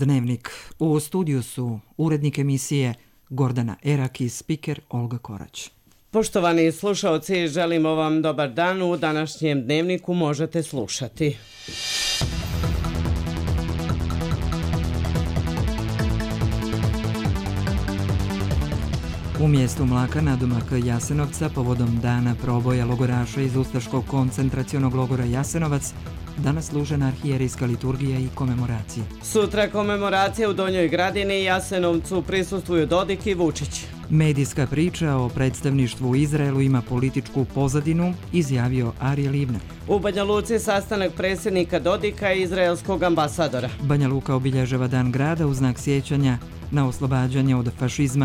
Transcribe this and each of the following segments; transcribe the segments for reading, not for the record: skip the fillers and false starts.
Dnevnik. U studiju su urednik emisije Gordana Erak i spiker Olga Korać. Poštovani slušaoci, želimo vam dobar dan. U današnjem Dnevniku možete slušati. U mjestu Mlaka nadomak Jasenovca povodom dana proboja logoraša iz Ustaškog koncentracionog logora Jasenovac danas služena arhijerijska liturgija i komemoracije. Sutra komemoracija u Donjoj Gradini i Jasenovcu prisustvuju Dodik i Vučić. Medijska priča o predstavništvu u Izraelu ima političku pozadinu, izjavio Arije Livnar. U Banja Luci sastanak predsjednika Dodika i izraelskog ambasadora. Banja Luka obilježava Dan grada u znak sjećanja na oslobađanje od fašizma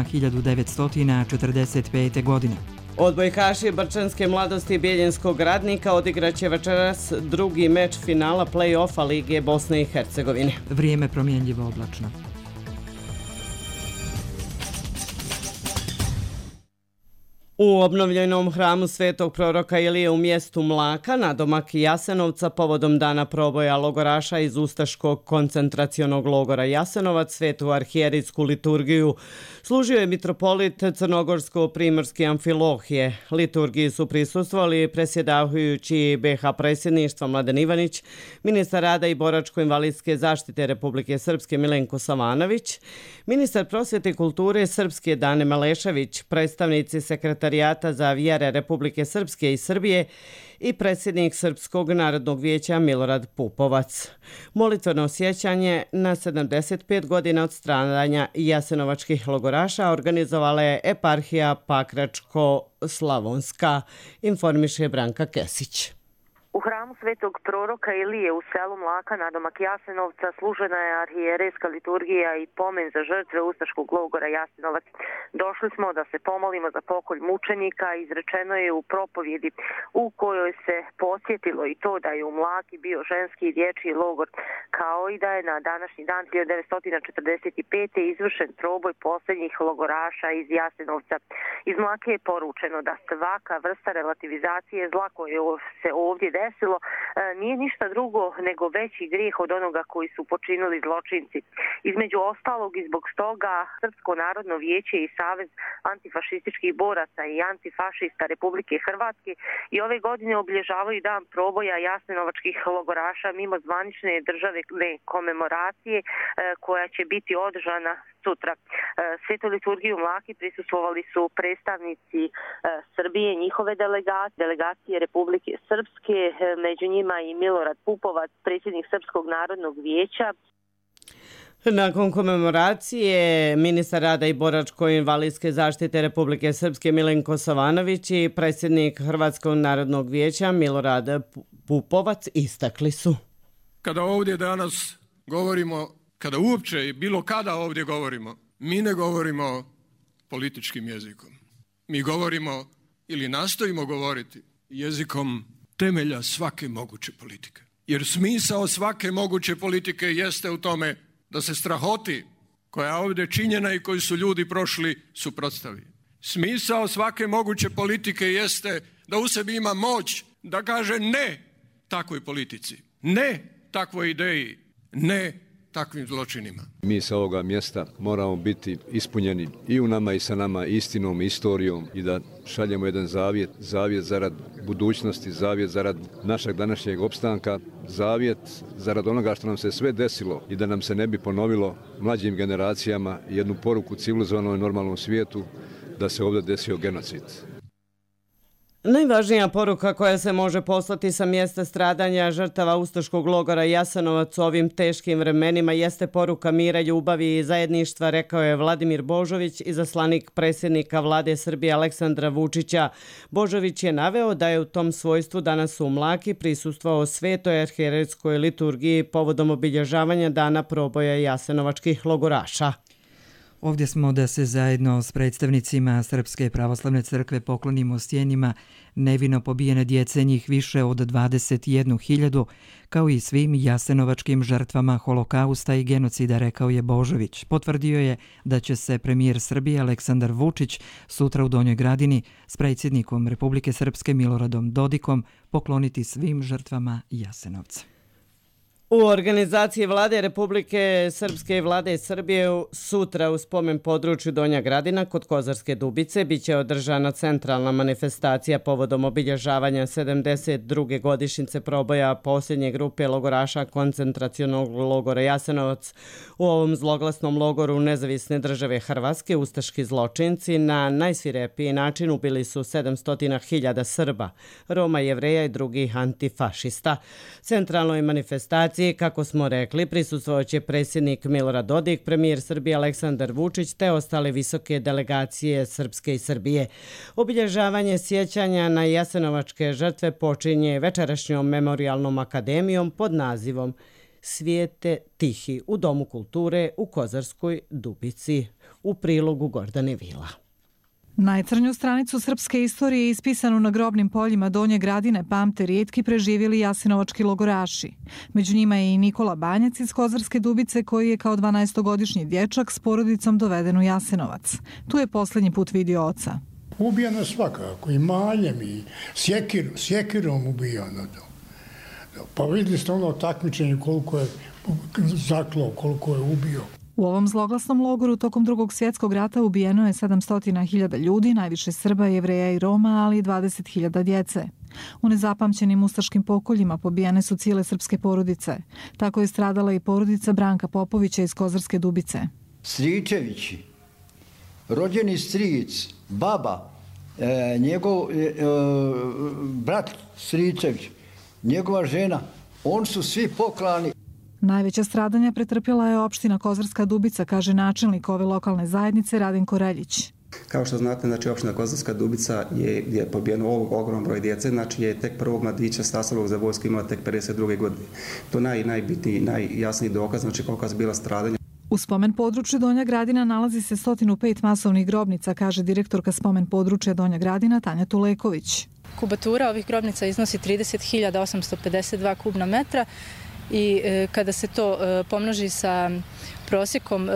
1945. godine. Odbojkaši Brčanske mladosti Bijeljinskog Radnika odigraće večeras drugi meč finala play-offa Lige Bosne i Hercegovine. Vrijeme promjenljivo oblačno. U obnovljenom hramu Svetog proroka Ilije u mjestu Mlaka, nadomak Jasenovca, povodom dana proboja logoraša iz Ustaškog koncentracionog logora Jasenovac, svetu arhijerijsku liturgiju služio je mitropolit crnogorsko-primorski Amfilohije. Liturgiji su prisustvovali predsjedavajući BiH predsjedništva Mladen Ivanić, ministar rada i boračko-invalidske zaštite Republike Srpske Milenko Savanović, ministar prosvjete i kulture Srpske Dane Malešević, predstavnici Sekretarijata za vjere Republike Srpske i Srbije i predsjednik Srpskog narodnog vijeća Milorad Pupovac. Molitveno sjećanje na 75 godina od stradanja jasenovačkih logoraša organizovala je eparhija Pakračko-Slavonska, informiše Branka Kesić. U hramu Svetog proroka Ilije u selu Mlaka nadomak Jasenovca služena je arhijerejska liturgija i pomen za žrtve Ustaškog logora Jasenovac. Došli smo da se pomolimo za pokolj mučenika, izrečeno je u propovjedi u kojoj se podsjetilo i to da je u Mlaki bio ženski i dječji logor, kao i da je na današnji dan 1945. izvršen proboj posljednjih logoraša iz Jasenovca. Iz Mlake je poručeno da svaka vrsta relativizacije zla koje se ovdje desilo nije ništa drugo nego veći grijeh od onoga koji su počinili zločinci. Između ostalog i zbog toga Srpsko narodno vijeće i Savez antifašističkih boraca i antifašista Republike Hrvatske i ove godine obilježavaju dan proboja jasenovačkih logoraša mimo zvanične državne komemoracije koja će biti održana sutra. Svetu liturgiju u Mlaki prisustvovali su predstavnici Srbije, njihove delegacije Republike Srpske, među njima i Milorad Pupovac, predsjednik Srpskog narodnog vijeća. Nakon komemoracije, ministar rada i boračko-invalidske zaštite Republike Srpske Milenko Savanović i predsjednik Hrvatskog narodnog vijeća Milorad Pupovac istakli su. Kada ovdje danas govorimo, kada uopće i bilo kada ovdje govorimo, mi ne govorimo političkim jezikom. Mi govorimo ili nastojimo govoriti jezikom temelja svake moguće politike. Jer smisao svake moguće politike jeste u tome da se strahoti koja je ovdje činjena i koji su ljudi prošli suprotstavi. Smisao svake moguće politike jeste da u sebi ima moć da kaže ne takvoj politici, ne takvoj ideji, ne takvim zločinima. Mi sa ovoga mjesta moramo biti ispunjeni i u nama i sa nama istinom, istorijom i da šaljemo jedan zavjet zarad budućnosti, zavjet zarad našeg današnjeg opstanka, zavjet zarad onoga što nam se sve desilo i da nam se ne bi ponovilo mlađim generacijama jednu poruku civilizovanom i normalnom svijetu da se ovdje desio genocid. Najvažnija poruka koja se može poslati sa mjesta stradanja žrtava Ustaškog logora Jasenovac u ovim teškim vremenima jeste poruka mira, ljubavi i zajedništva, rekao je Vladimir Božović, izaslanik predsjednika vlade Srbije Aleksandra Vučića. Božović je naveo da je u tom svojstvu danas u Mlaki prisustvovao svetoj arhijerejskoj liturgiji povodom obilježavanja dana proboja jasenovačkih logoraša. Ovdje smo da se zajedno s predstavnicima Srpske pravoslavne crkve poklonimo stjenima nevino pobijene djece, njih više od 21.000, kao i svim jasenovačkim žrtvama holokausta i genocida, rekao je Božović. Potvrdio je da će se premijer Srbije Aleksandar Vučić sutra u Donjoj Gradini s predsjednikom Republike Srpske Miloradom Dodikom pokloniti svim žrtvama Jasenovca. U organizaciji Vlade Republike Srpske i Vlade Srbije sutra u spomen području Donja Gradina kod Kozarske Dubice biće održana centralna manifestacija povodom obilježavanja 72. godišnjice proboja posljednje grupe logoraša koncentracionog logora Jasenovac. U ovom zloglasnom logoru Nezavisne države Hrvatske ustaški zločinci na najsvirepiji način ubili su 700.000 Srba, Roma, Jevreja i drugih antifašista. Centralnoj manifestaciji, kako smo rekli, prisustvovaće predsjednik Milorad Dodik, premijer Srbije Aleksandar Vučić te ostale visoke delegacije Srpske i Srbije. Obilježavanje sjećanja na jasenovačke žrtve počinje večerašnjom memorijalnom akademijom pod nazivom Svijete tihi u Domu kulture u Kozarskoj Dubici. U prilogu Gordane Vila. Najcrnju stranicu srpske istorije ispisanu na grobnim poljima Donje Gradine pamte rijetki preživjeli jasenovački logoraši. Među njima je i Nikola Banjac iz Kozarske Dubice koji je kao 12-godišnji dječak s porodicom doveden u Jasenovac. Tu je posljednji put vidio oca. Ubijano svakako, i maljem, i sjekirom ubijano. Pa vidjeli ste ono takmičenje koliko je zaklao, koliko je ubio. U ovom zloglasnom logoru tokom Drugog svjetskog rata ubijeno je 700.000 ljudi, najviše Srba, Jevreja i Roma, ali i 20.000 djece. U nezapamćenim ustaškim pokoljima pobijene su cijele srpske porodice. Tako je stradala i porodica Branka Popovića iz Kozarske Dubice. Stričevići, rođeni stric, baba, njegov brat Stričević, njegova žena, oni su svi poklani. Najveća stradanja pretrpjela je opština Kozarska Dubica, kaže načelnik ove lokalne zajednice Radenko Reljić. Kao što znate, znači opština Kozarska Dubica je pobijeno ovog ogrom broj djece, znači je tek prvog mladića stastalog za vojsku imala tek 52. godine. To najbitniji, najjasniji dokaz, znači koliko su bila stradanja. U spomen području Donja Gradina nalazi se 105 masovnih grobnica, kaže direktorka spomen područja Donja Gradina Tanja Tuleković. Kubatura ovih grobnica iznosi 30.852 kubna metra. I kada se to pomnoži sa prosjekom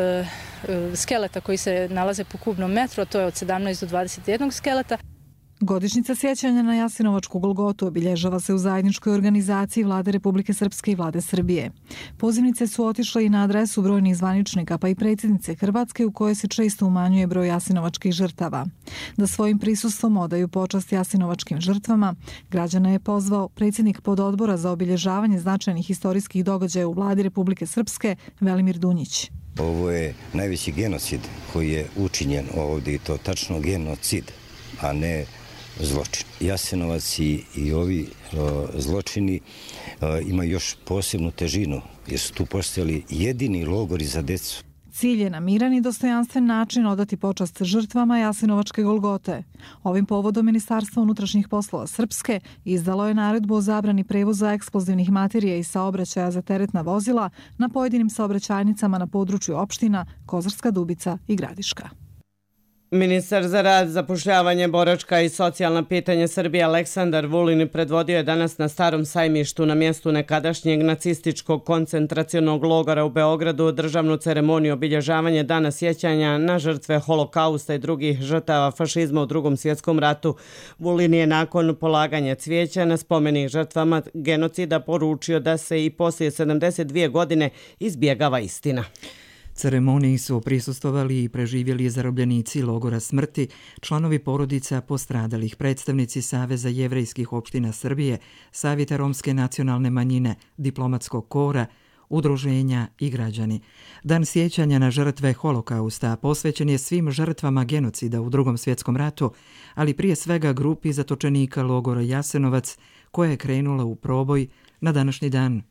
skeleta koji se nalaze po kubnom metru, to je od 17 do 21 skeleta. Godišnjica sjećanja na Jasenovačku Golgotu obilježava se u zajedničkoj organizaciji Vlade Republike Srpske i Vlade Srbije. Pozivnice su otišle i na adresu brojnih zvaničnika, pa i predsjednice Hrvatske, u kojoj se često umanjuje broj jasenovačkih žrtava. Da svojim prisustvom odaju počast jasenovačkim žrtvama, građana je pozvao predsjednik pododbora za obilježavanje značajnih historijskih događaja u Vladi Republike Srpske Velimir Dunjić. Ovo je najveći genocid koji je učinjen ovdje, i to tačno genocid, a ne zločin. Jasenovac i ovi zločini imaju još posebnu težinu, jer su tu postojali jedini logori za decu. Cilj je na miran i dostojanstven način odati počast žrtvama Jasenovačke Golgote. Ovim povodom Ministarstvo unutrašnjih poslova Srpske izdalo je naredbu o zabrani prevoza eksplozivnih materija i saobraćaja za teretna vozila na pojedinim saobraćajnicama na području opština Kozarska Dubica i Gradiška. Ministar za rad, zapošljavanje, boračka i socijalna pitanja Srbije Aleksandar Vulin predvodio je danas na Starom sajmištu na mjestu nekadašnjeg nacističkog koncentracionog logora u Beogradu državnu ceremoniju obilježavanja Dana sjećanja na žrtve Holokausta i drugih žrtava fašizma u Drugom svjetskom ratu. Vulin je nakon polaganja cvijeća na spomenik žrtvama genocida poručio da se i poslije 72 godine izbjegava istina. Ceremoniji su prisustvovali i preživjeli zarobljenici logora smrti, članovi porodica postradalih, predstavnici Saveza jevrejskih opština Srbije, Savjeta romske nacionalne manjine, diplomatskog kora, udruženja i građani. Dan sjećanja na žrtve Holokausta posvećen je svim žrtvama genocida u Drugom svjetskom ratu, ali prije svega grupi zatočenika logora Jasenovac koja je krenula u proboj na današnji dan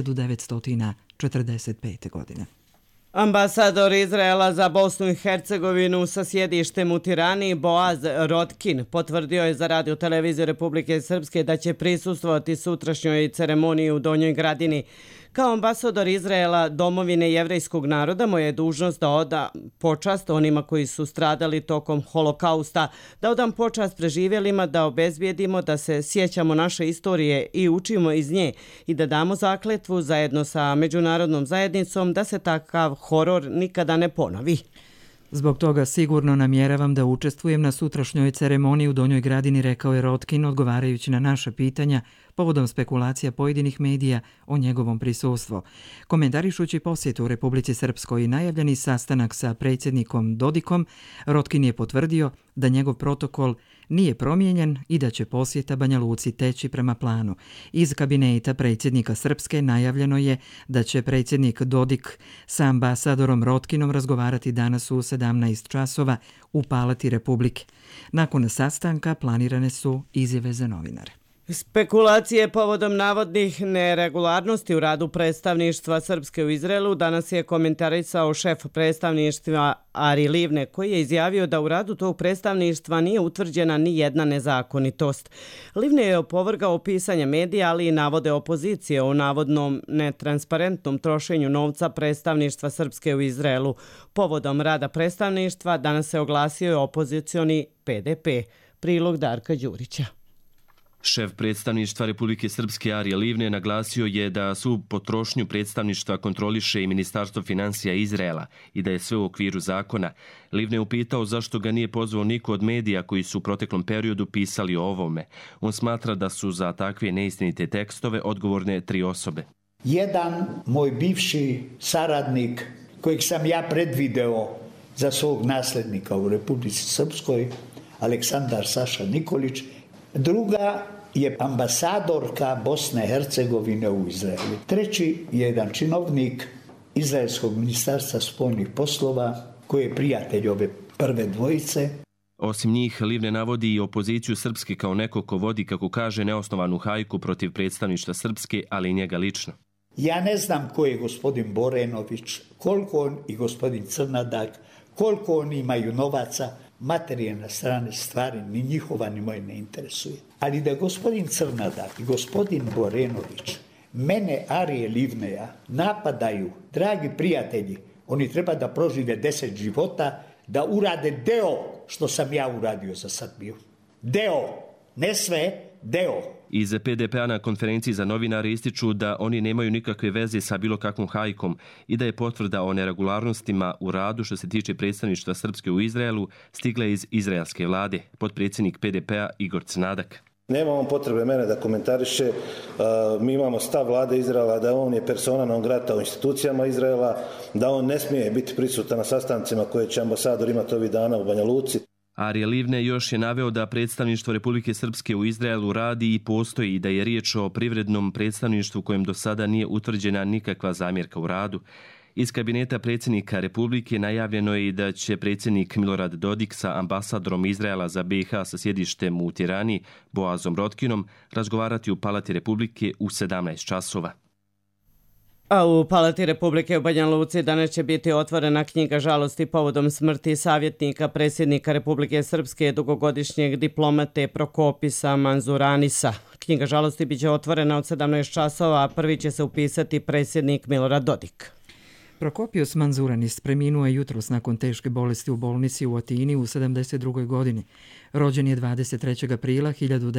1945. godine. Ambasador Izraela za Bosnu i Hercegovinu sa sjedištem u Tirani Boaz Rotkin potvrdio je za Radio televiziju Republike Srpske da će prisustvovati sutrašnjoj ceremoniji u Donjoj Gradini. Kao ambasador Izraela domovine jevrejskog naroda moja je dužnost da odam počast onima koji su stradali tokom Holokausta, da odam počast preživjelima, da obezbijedimo da se sjećamo naše istorije i učimo iz nje i da damo zakletvu zajedno sa međunarodnom zajednicom da se takav horor nikada ne ponovi. Zbog toga sigurno namjeravam da učestvujem na sutrašnjoj ceremoniji u Donjoj Gradini, rekao je Rotkin odgovarajući na naša pitanja povodom spekulacija pojedinih medija o njegovom prisustvu. Komentarišući posjetu u Republici Srpskoj i najavljeni sastanak sa predsjednikom Dodikom, Rotkin je potvrdio da njegov protokol nije promijenjen i da će posjeta Banja Luci teći prema planu. Iz kabineta predsjednika Srpske najavljeno je da će predsjednik Dodik sa ambasadorom Rotkinom razgovarati danas u 17 časova u Palati Republike. Nakon sastanka planirane su izjave za novinare. Spekulacije povodom navodnih neregularnosti u radu predstavništva Srpske u Izraelu danas je komentarisao šef predstavništva Ari Livne, koji je izjavio da u radu tog predstavništva nije utvrđena ni jedna nezakonitost. Livne je opovrgao pisanje medija, ali i navode opozicije o navodnom netransparentnom trošenju novca predstavništva Srpske u Izraelu. Povodom rada predstavništva danas se oglasio i opozicioni PDP. Prilog Darka Đurića. Šef predstavništva Republike Srpske Arije Livne naglasio je da su potrošnju predstavništva kontroliše i Ministarstvo financija Izraela i da je sve u okviru zakona. Livne je upitao zašto ga nije pozvao niko od medija koji su u proteklom periodu pisali o ovome. On smatra da su za takve neistinite tekstove odgovorne 3 osobe. Jedan moj bivši saradnik kojeg sam ja predvideo za svog naslednika u Republici Srpskoj, Aleksandar Saša Nikolić. Druga je ambasadorka Bosne i Hercegovine u Izraelu. Treći je jedan činovnik Izraelskog ministarstva spoljnih poslova koji je prijatelj ove prve dvojice. Osim njih, Livne navodi i opoziciju Srpske kao neko ko vodi, kako kaže, neosnovanu hajku protiv predstavništva Srpske, ali i njega lično. Ja ne znam ko je gospodin Borenović, koliko on i gospodin Crnadak, koliko oni imaju novaca. Materijalna strana stvari ni njihova ni moje ne interesuje. Ali da gospodin Crnadak i gospodin Borenović mene, Arije Livneja, napadaju, dragi prijatelji, oni treba da prožive 10 života, da urade deo što sam ja uradio za sad bio. Deo, ne sve, deo. Iz PDP-a na konferenciji za novinare ističu da oni nemaju nikakve veze sa bilo kakvom hajkom i da je potvrda o neregularnostima u radu što se tiče predstavništva Srpske u Izraelu stigla iz izraelske vlade. Potpredsjednik PDP-a Igor Cnadak. Nemamo potrebe mene da komentariše. Mi imamo stav vlade Izraela da on je persona non grata u institucijama Izraela, da on ne smije biti prisutan na sastancima koje će ambasador imati ovih dana u Banja Luci. Arije Livne još je naveo da predstavništvo Republike Srpske u Izraelu radi i postoji i da je riječ o privrednom predstavništvu kojem do sada nije utvrđena nikakva zamjerka u radu. Iz kabineta predsjednika Republike najavljeno je i da će predsjednik Milorad Dodik sa ambasadorom Izraela za BiH sa sjedištem u Tirani, Boazom Rotkinom, razgovarati u Palati Republike u 17 časova. A u Palati Republike u Banja Luci danas će biti otvorena knjiga žalosti povodom smrti savjetnika predsjednika Republike Srpske dugogodišnjeg diplomate Prokopisa Manzuranisa. Knjiga žalosti biće otvorena od 17 časova, a prvi će se upisati predsjednik Milorad Dodik. Prokopius Manzuranis preminuo je jutros nakon teške bolesti u bolnici u Atini u 72. godini. Rođen je 23. aprila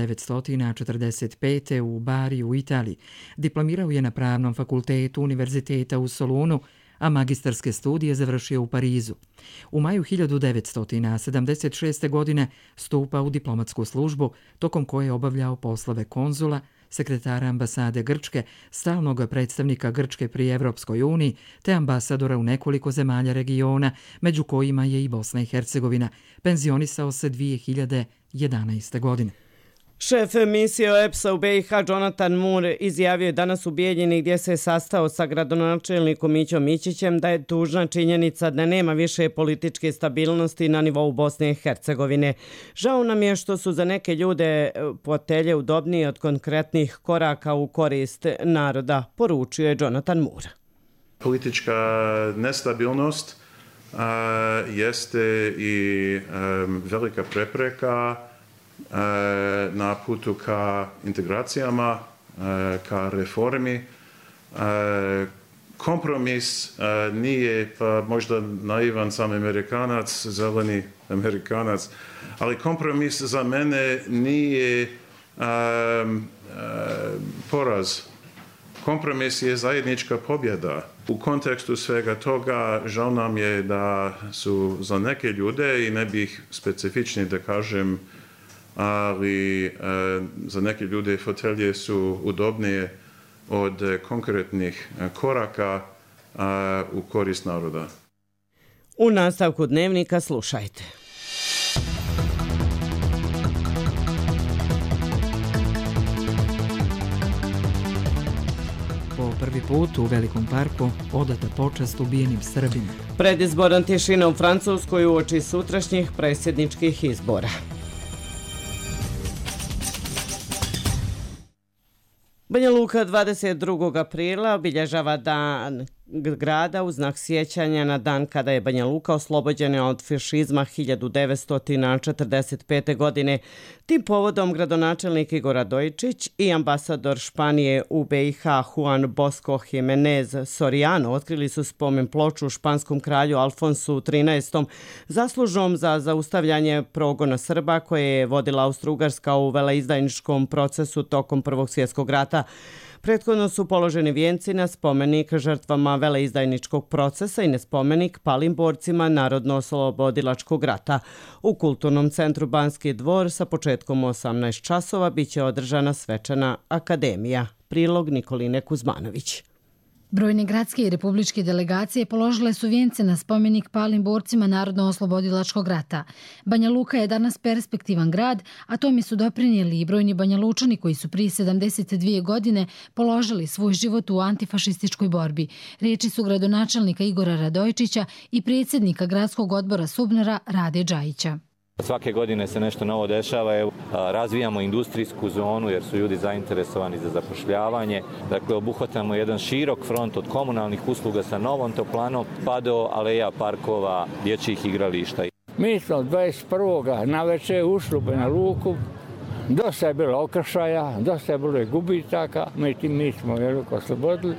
1945. u Bari u Italiji. Diplomirao je na Pravnom fakultetu Univerziteta u Solunu, a magistarske studije završio u Parizu. U maju 1976. godine stupa u diplomatsku službu, tokom koje je obavljao poslove konzula, sekretara ambasade Grčke, stalnog predstavnika Grčke pri Evropskoj uniji, te ambasadora u nekoliko zemalja regiona, među kojima je i Bosna i Hercegovina. Penzionisao se 2011. godine. Šef misije EPS-a u BiH Jonathan Moore izjavio je danas u Bijeljini, gdje se sastao sa gradonačelnikom Mićom Mićićem, da je tužna činjenica da nema više političke stabilnosti na nivou Bosne i Hercegovine. Žao nam je što su za neke ljude fotelje udobnije od konkretnih koraka u korist naroda, poručio je Jonathan Moore. Politička nestabilnost jeste i velika prepreka na putu ka integracijama, ka reformi. Kompromis nije, pa možda naivan sam Amerikanac, zeleni Amerikanac, ali kompromis za mene nije poraz. Kompromis je zajednička pobjeda. U kontekstu svega toga žao nam je da su za neke ljude, i ne bih specifični da kažem ali za neke ljude fotelje su udobnije od konkretnih koraka u korist naroda. U nastavku dnevnika slušajte. Po prvi put u Velikom parku odata počast ubijenim Srbima. Predizborna tišina u Francuskoj uoči sutrašnjih predsjedničkih izbora. Banja Luka 22. aprila obilježava dan grada u znak sjećanja na dan kada je Banja Luka oslobođena od fašizma 1945. godine. Tim povodom gradonačelnik Igor Radojičić i ambasador Španije u BiH Juan Bosco Jimenez Soriano otkrili su spomen ploču španskom kralju Alfonsu XIII zaslužnom za zaustavljanje progona Srba koje je vodila Austro-Ugarska u veleizdajničkom procesu tokom Prvog svjetskog rata. Prethodno su položeni vijenci na spomenik žrtvama veleizdajničkog procesa i na spomenik palim borcima Narodno-oslobodilačkog rata. U Kulturnom centru Banski dvor sa početkom 18 časova biće održana svečana akademija. Prilog Nikoline Kuzmanović. Brojne gradske i republičke delegacije položile su vijence na spomenik palim borcima Narodno-oslobodilačkog rata. Banja Luka je danas perspektivan grad, a tome su doprinijeli i brojni Banja Lučani koji su prije 72 godine položili svoj život u antifašističkoj borbi. Riječi su gradonačelnika Igora Radojičića i predsjednika gradskog odbora Subnara Rade Džajića. Svake godine se nešto novo dešava, razvijamo industrijsku zonu jer su ljudi zainteresovani za zapošljavanje. Dakle, obuhvatamo jedan širok front od komunalnih usluga sa novom toplanom pa do aleja, parkova, dječjih igrališta. Mi smo 21. navečer ušli u Banja Luku, dosta je bilo okršaja, dosta je bilo gubitaka, mi smo oslobodili.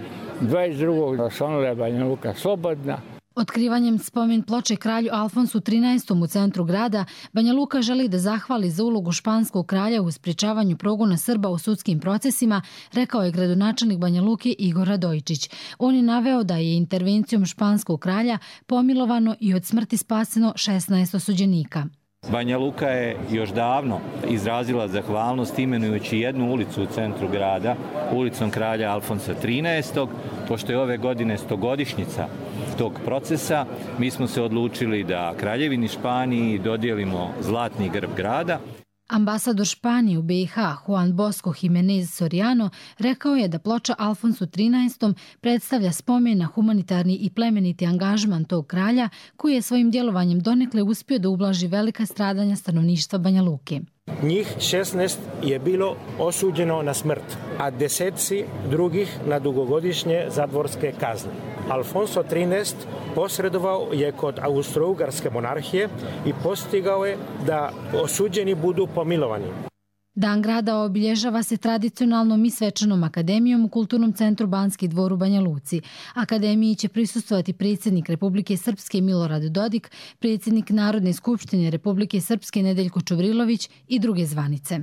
22. osvanula je Banja Luka slobodna. Otkrivanjem spomen ploče kralju Alfonsu XIII u centru grada, Banja Luka želi da zahvali za ulogu španskog kralja u sprječavanju progona Srba u sudskim procesima, rekao je gradonačelnik Banja Luke Igor Radojičić. On je naveo da je intervencijom španskog kralja pomilovano i od smrti spaseno 16 osuđenika. Banja Luka je još davno izrazila zahvalnost imenujući jednu ulicu u centru grada, ulicom kralja Alfonsa XIII. Pošto je ove godine 100-godišnjica tog procesa, mi smo se odlučili da Kraljevini Španiji dodijelimo zlatni grb grada. Ambasador Španije u BiH Juan Bosco Jimenez Soriano rekao je da ploča Alfonsu XIII predstavlja spomen na humanitarni i plemeniti angažman tog kralja koji je svojim djelovanjem donekle uspio da ublaži velika stradanja stanovništva Banja Luke. Njih 16 je bilo osuđeno na smrt, a deseci drugih na dugogodišnje zadvorske kazne. Alfonso XIII posredovao je kod Austro-Ugarske monarhije i postigao je da osuđeni budu pomilovani. Dan grada obilježava se tradicionalnom i svečanom akademijom u Kulturnom centru Banski dvor u Banja Luci. Akademiji će prisustvovati predsjednik Republike Srpske Milorad Dodik, predsjednik Narodne skupštine Republike Srpske Nedeljko Čuvrilović i druge zvanice.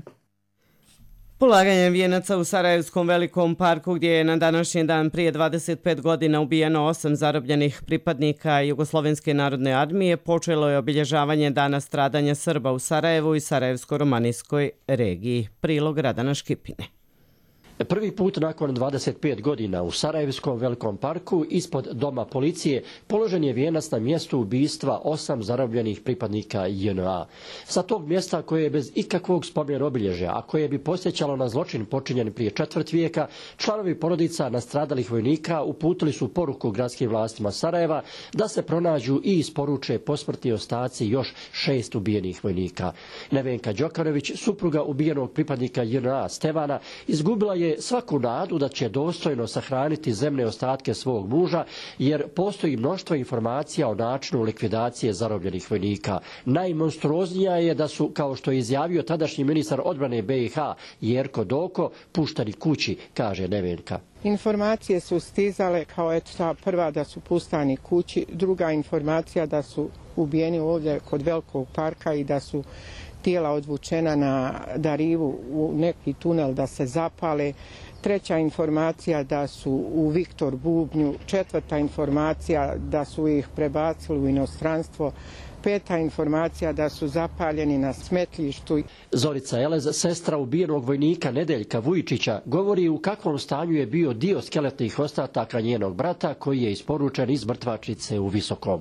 Polaganjem vijenaca u Sarajevskom Velikom parku gdje je na današnji dan prije 25 godina ubijeno 8 zarobljenih pripadnika Jugoslovenske narodne armije počelo je obilježavanje dana stradanja Srba u Sarajevu i Sarajevsko-romanijskoj regiji. Prilog Radana Škipine. Prvi put nakon 25 godina u Sarajevskom Velikom parku ispod doma policije položen je vijenac na mjestu ubistva 8 zarobljenih pripadnika JNA. Sa tog mjesta koje je bez ikakvog spomen obilježja, a koje bi posjećalo na zločin počinjen prije 4 vijeka, članovi porodica nastradalih vojnika uputili su poruku gradskim vlastima Sarajeva da se pronađu i isporuče posmrtni ostaci još 6 ubijenih vojnika. Nevenka Đokarović, supruga ubijenog pripadnika JNA Stevana, izgubila je svaku nadu da će dostojno sahraniti zemne ostatke svog muža, jer postoji mnoštvo informacija o načinu likvidacije zarobljenih vojnika. Najmonstruoznija je da su, kao što je izjavio tadašnji ministar odbrane BiH Jerko Doko, puštani kući, kaže Nevenka. Informacije su stizale kao eto prva da su puštani kući, druga informacija da su ubijeni ovdje kod Velikog parka i da su tijela odvučena na Darivu u neki tunel da se zapale. Treća informacija da su u Viktor Bubnju. Četvrta informacija da su ih prebacili u inostranstvo. 5. informacija da su zapaljeni na smetlištu. Zorica Elez, sestra ubijenog vojnika Nedeljka Vujičića, govori u kakvom stanju je bio dio skeletnih ostataka njenog brata koji je isporučen iz mrtvačnice u Visokom.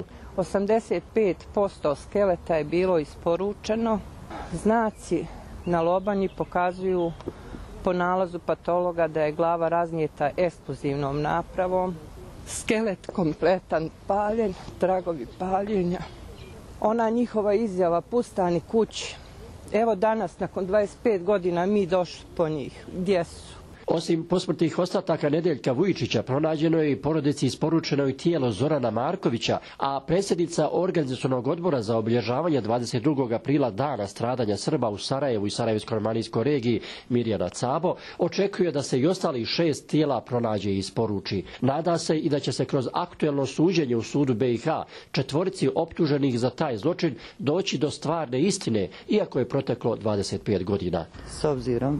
85% skeleta je bilo isporučeno. Znaci na lobanji pokazuju po nalazu patologa da je glava raznijeta eksplozivnom napravom. Skelet kompletan paljen, tragovi paljenja. Ona njihova izjava pustani kući. Evo danas, nakon 25 godina, mi došli po njih. Gdje su? Osim posmrtnih ostataka Nedeljka Vujičića, pronađeno je i porodici isporučeno i tijelo Zorana Markovića, a predsjednica Organizacionog odbora za obilježavanje 22. aprila Dana stradanja Srba u Sarajevu i Sarajevsko-romanijskoj regiji Mirjana Cabo očekuje da se i ostalih 6 tijela pronađe i isporuči. Nada se i da će se kroz aktuelno suđenje u sudu BiH 4 optuženih za taj zločin doći do stvarne istine, iako je proteklo 25 godina. S obzirom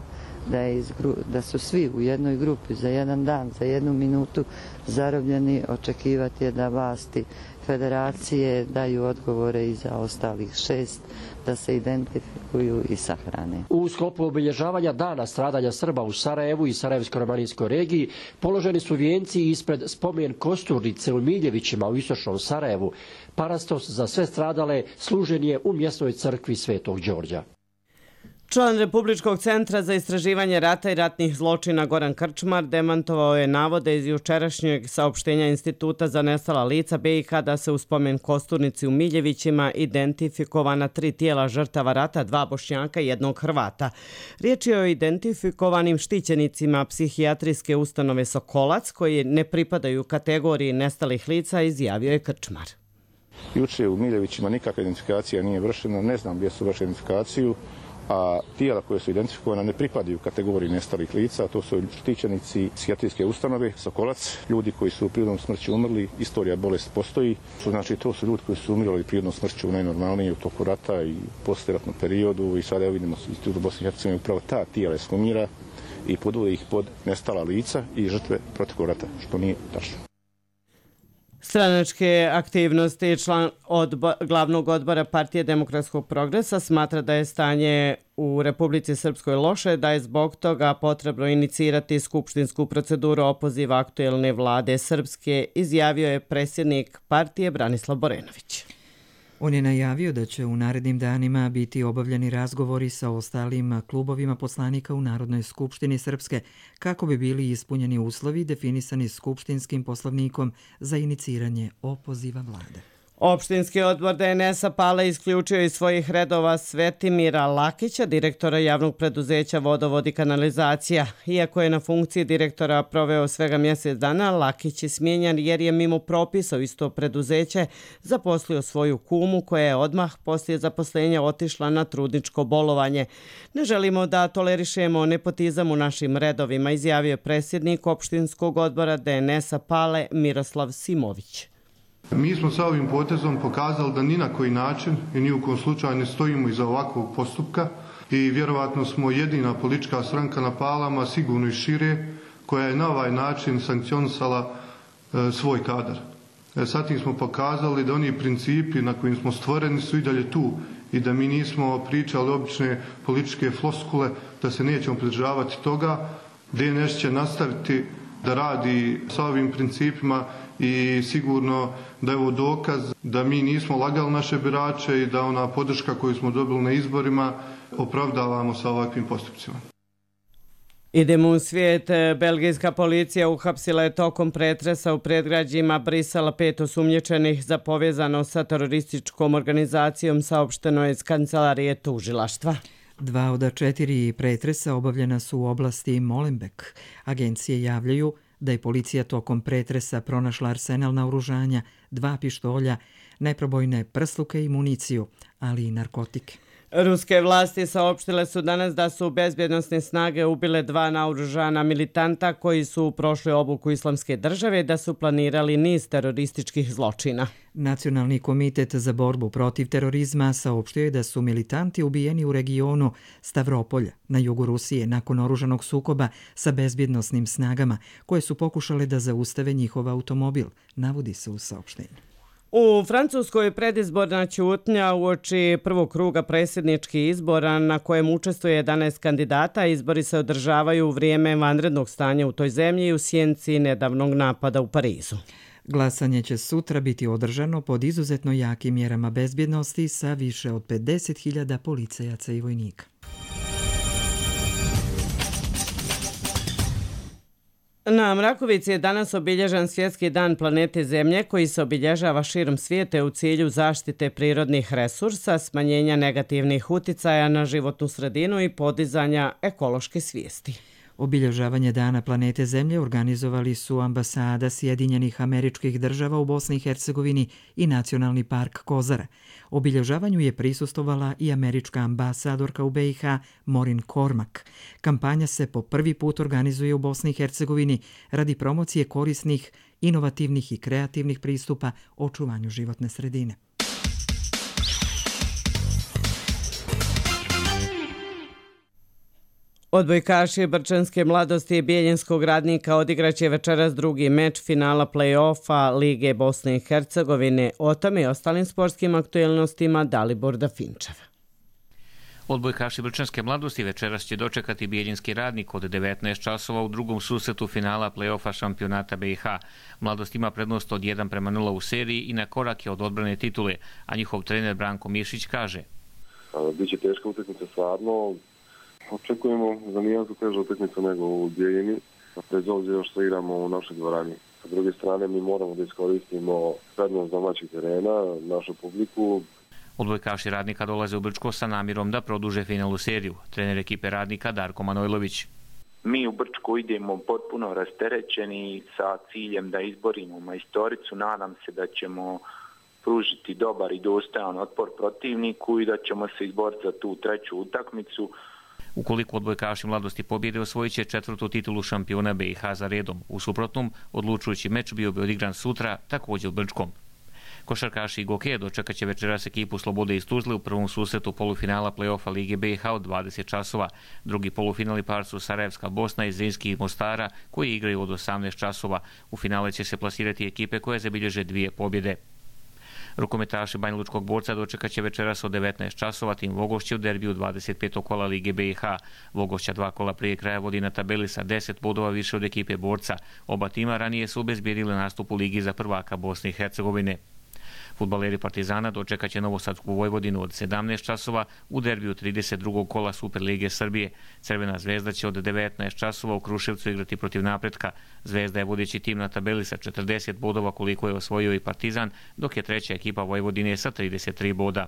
da su svi u jednoj grupi za jedan dan, za 1 minutu zarobljeni, očekivati je da vlasti federacije daju odgovore i za ostalih 6, da se identifikuju i sahrane. U sklopu obilježavanja Dana stradanja Srba u Sarajevu i Sarajevsko-romanijskoj regiji položeni su vijenci ispred spomen kosturnice u Miljevićima u istočnom Sarajevu. Parastos za sve stradale služen je u mjesnoj crkvi Svetog Đorđa. Član Republičkog centra za istraživanje rata i ratnih zločina Goran Krčmar demantovao je navode iz jučerašnjeg saopštenja Instituta za nestala lica BiH da se u spomen kosturnici u Miljevićima identifikovana 3 tijela žrtava rata, 2 Bošnjaka i 1 Hrvata. Riječ je o identifikovanim štićenicima psihijatrijske ustanove Sokolac koji ne pripadaju kategoriji nestalih lica, izjavio je Krčmar. Juče u Miljevićima nikakva identifikacija nije vršena, ne znam gdje su vršili identifikaciju, a tijela koje su identifikovane ne pripadaju kategoriji nestalih lica, to su štićenici psihijatrijske ustanove Sokolac, ljudi koji su prirodnom smrću umrli, istorija bolest postoji, znači to su ljudi koji su umirali prirodnom smrću najnormalnije u toku rata i poslijeratnom periodu i sada vidimo Institut Bosne i Hercegovine upravo ta tijela ekshumira i podvode ih pod nestala lica i žrtve proteklog rata, što nije tačno. Stranačke aktivnosti član glavnog odbora Partije demokratskog progresa smatra da je stanje u Republici Srpskoj loše, da je zbog toga potrebno inicirati skupštinsku proceduru opoziva aktuelne vlade Srpske, izjavio je predsjednik partije Branislav Borenović. On je najavio da će u narednim danima biti obavljeni razgovori sa ostalim klubovima poslanika u Narodnoj skupštini Srpske kako bi bili ispunjeni uslovi definisani skupštinskim poslovnikom za iniciranje opoziva vlade. Opštinski odbor DNS-a Pale isključio iz svojih redova Svetimira Lakića, direktora javnog preduzeća Vodovod i kanalizacija. Iako je na funkciji direktora proveo svega mjesec dana, Lakić je smijenjan jer je mimo propisa u isto preduzeće zaposlio svoju kumu koja je odmah poslije zaposlenja otišla na trudničko bolovanje. Ne želimo da tolerišemo nepotizam u našim redovima, izjavio predsjednik opštinskog odbora DNS-a Pale Miroslav Simović. Mi smo sa ovim potezom pokazali da ni na koji način i ni u kom slučaju ne stojimo iza ovakvog postupka i vjerovatno smo jedina politička stranka na Palama, sigurno i šire, koja je na ovaj način sankcionisala svoj kadar. Sad tim smo pokazali da oni principi na kojim smo stvoreni su i dalje tu i da mi nismo pričali obične političke floskule, da se nećemo pridržavati toga. DNS će nastaviti da radi sa ovim principima i sigurno da je ovo dokaz da mi nismo lagali naše birače i da ona podrška koju smo dobili na izborima opravdavamo sa ovakvim postupcima. Idemo u svijet. Belgijska policija uhapsila je tokom pretresa u predgrađima Brisela 5 osumnjičenih za povezanost sa terorističkom organizacijom, saopšteno je iz kancelarije tužilaštva. 2 od 4 pretresa obavljena su u oblasti Molenbeek. Agencije javljaju da je policija tokom pretresa pronašla arsenal naoružanja, 2 pištolja, neprobojne prsluke i municiju, ali i narkotike. Ruske vlasti saopštile su danas da su bezbjednosne snage ubile 2 naoružana militanta koji su prošli obuku Islamske države, da su planirali niz terorističkih zločina. Nacionalni komitet za borbu protiv terorizma saopštio je da su militanti ubijeni u regionu Stavropolja na jugu Rusije nakon oružanog sukoba sa bezbjednosnim snagama koje su pokušale da zaustave njihov automobil, navodi se u saopštenju. U Francuskoj predizborna ćutnja uoči prvog kruga predsjedničkih izbora na kojem učestvuje 11 kandidata. Izbori se održavaju u vrijeme vanrednog stanja u toj zemlji i u sjenci nedavnog napada u Parizu. Glasanje će sutra biti održano pod izuzetno jakim mjerama bezbjednosti sa više od 50.000 policajaca i vojnika. Na Mrakovici je danas obilježen Svjetski dan planete Zemlje koji se obilježava širom svijeta u cilju zaštite prirodnih resursa, smanjenja negativnih uticaja na životnu sredinu i podizanja ekološke svijesti. Obilježavanje Dana planete Zemlje organizovali su ambasada Sjedinjenih Američkih Država u Bosni i Hercegovini i Nacionalni park Kozara. Obilježavanju je prisustvovala i američka ambasadorka u BiH Maureen Cormack. Kampanja se po prvi put organizuje u Bosni i Hercegovini radi promocije korisnih, inovativnih i kreativnih pristupa očuvanju životne sredine. Odbojkaši Brčanske mladosti i Bijeljinskog Radnika odigraće večeras drugi meč finala play-offa Lige Bosne i Hercegovine. O tome i ostalim sportskim aktualnostima Dalibor Dafinčev. Odbojkaši Brčanske mladosti večeras će dočekati Bijeljinski Radnik od 19 časova u drugom susretu finala play-offa šampionata BiH. Mladost ima prednost od 1:0 u seriji i na korak je od odbrane titule, a njihov trener Branko Mišić kaže: Biće teška utakmica stvarno. Očekujemo zanijansko težu utakmicu nego u Bijeljini, bez obzira što igramo u našoj dvorani. Sa druge strane, mi moramo da iskoristimo prednost domaćeg terena, našu publiku. Odbojkaši Radnika dolaze u Brčko sa namjerom da produže finalnu seriju. Trener ekipe Radnika Darko Manojlović: Mi u Brčko idemo potpuno rasterećeni sa ciljem da izborimo majstoricu. Nadam se da ćemo pružiti dobar i dostojan otpor protivniku i da ćemo se izboriti za tu treću utakmicu. Ukoliko odbojkaši mladosti pobjede, osvojit će 4. titulu šampiona BiH za redom. U suprotnom, odlučujući meč bio bi odigran sutra, također u Brčkom. Košarkaši i Goke dočekat će večeras ekipu Slobode iz Tuzle u prvom susretu polufinala play-offa Lige BiH od 20 časova. Drugi polufinalni par su Sarajevska Bosna i Zrinski iz Mostara, koji igraju od 18 časova. U finale će se plasirati ekipe koje zabilježe 2 pobjede. Rukometaši Banjalučkog Borca dočekat će večeras od 19 časova tim Vogošće u derbiju 25. kola Lige BiH. Vogošća 2 kola prije kraja vodi na tabeli sa 10 bodova više od ekipe Borca. Oba tima ranije su obezbijedili nastup u Ligi za prvaka Bosne i Hercegovine. Fudbaleri Partizana dočekat će Novosadsku Vojvodinu od 17 časova u derbiju 32. kola Superlige Srbije. Crvena zvezda će od 19 časova u Kruševcu igrati protiv Napretka. Zvezda je vodeći tim na tabeli sa 40 bodova koliko je osvojio i Partizan, dok je treća ekipa Vojvodine sa 33 boda.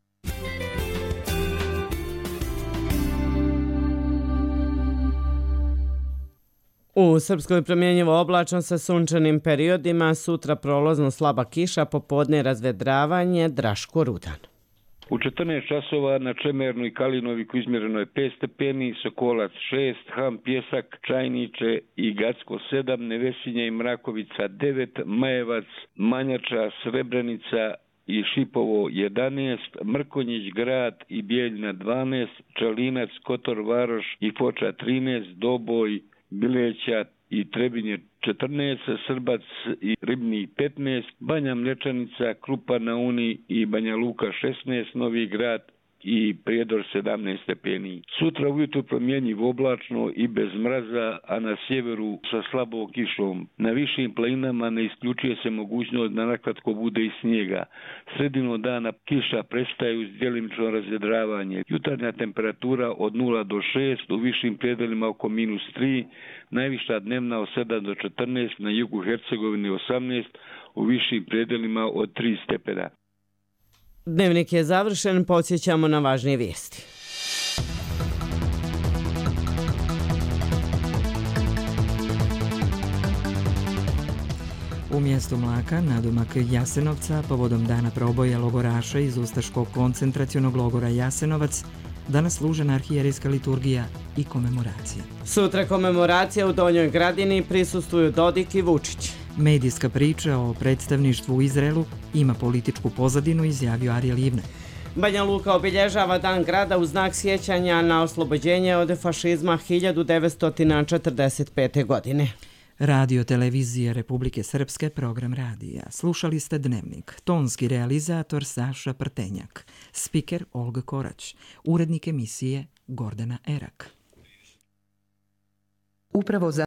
U Srpskoj promjenjivo oblačno sa sunčanim periodima, sutra prolazno slaba kiša, popodne razvedravanje. Draško Rudan. U 14 časova na Čemernu i Kalinoviku izmjereno je 5 stepeni, Sokolac 6, Ham, Pjesak, Čajniče i Gacko 7, Nevesinje i Mrakovica 9, Majevac, Manjača, Srebrenica i Šipovo 11, Mrkonjić Grad i Bijeljina 12, Čalinac, Kotor Varoš i Foča 13, Doboj, Bileća i Trebinje 14, Srbac i Ribni 15, Banja Mlječanica, Krupa na Uni i Banja Luka 16, Novi Grad i Prijedor 17 stepeni. Sutra ujutro promjenjivo oblačno i bez mraza, a na sjeveru sa slabom kišom. Na višim planinama ne isključuje se mogućnost da nakratko bude i snijega. Sredinom dana kiša prestaje uz djelimično razvedravanje. Jutarnja temperatura od 0 do 6, u višim predelima oko -3, najviša dnevna od 7 do 14, na jugu Hercegovine 18, u višim predelima od 3 stepena. Dnevnik je završen, podsjećamo na važnije vijesti. U mjestu Mlaka, nadomak Jasenovca, povodom dana proboja logoraša iz Ustaškog koncentracionog logora Jasenovac, danas služena arhijerejska liturgija i komemoracija. Sutra komemoracija u Donjoj Gradini, prisustvuju Dodik i Vučić. Medijska priča o predstavništvu u Izraelu ima političku pozadinu, izjavio Ariel Ivne. Banja Luka obilježava Dan grada u znak sjećanja na oslobođenje od fašizma 1945. godine. Radio televizije Republike Srpske, program radija. Slušali ste Dnevnik. Tonski realizator Saša Prtenjak. Spiker Olga Korać. Urednik emisije Gordana Erak. Upravo za